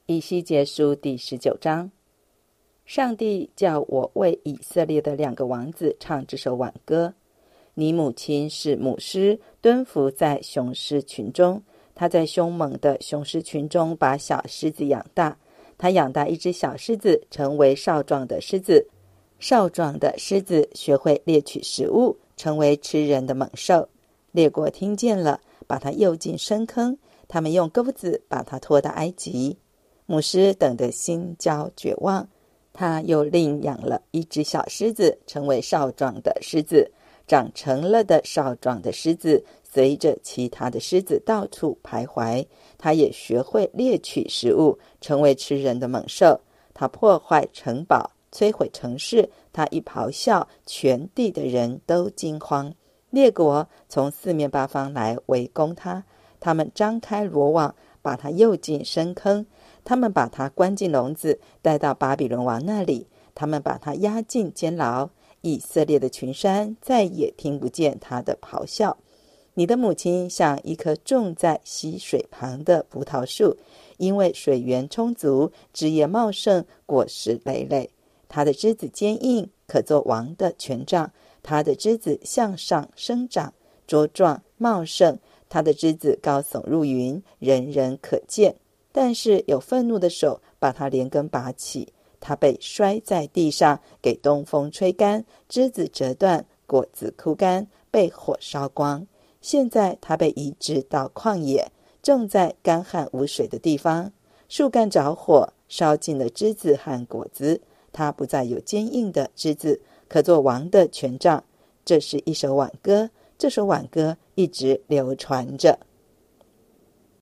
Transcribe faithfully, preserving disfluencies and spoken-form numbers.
以西结书第十九章。上帝叫我为以色列的两个王子唱这首挽歌。你母亲是母狮，蹲伏在雄狮群中，她在凶猛的雄狮群中把小狮子养大。她养大一只小狮子，成为少壮的狮子。少壮的狮子学会猎取食物，成为吃人的猛兽。列国听见了，把它诱进深坑，他们用钩子把它拖到埃及。母狮等得心焦绝望，他又另养了一只小狮子，成为少壮的狮子。长成了的少壮的狮子随着其他的狮子到处徘徊，他也学会猎取食物，成为吃人的猛兽。他破坏城堡，摧毁城市，他一咆哮，全地的人都惊慌。列国从四面八方来围攻他，他们张开罗网，把他诱进深坑。他们把他关进笼子，带到巴比伦王那里。他们把他押进监牢。以色列的群山再也听不见他的咆哮。你的母亲像一棵种在溪水旁的葡萄树，因为水源充足，枝叶茂盛，果实累累。它的枝子坚硬，可做王的权杖。它的枝子向上生长，茁壮茂盛。它的枝子高耸入云，人人可见。但是有愤怒的手把它连根拔起，它被摔在地上，给东风吹干，枝子折断，果子枯干，被火烧光。现在它被移植到旷野，种在干旱无水的地方。树干着火，烧尽了枝子和果子，它不再有坚硬的枝子，可做王的权杖。这是一首挽歌，这首挽歌一直流传着。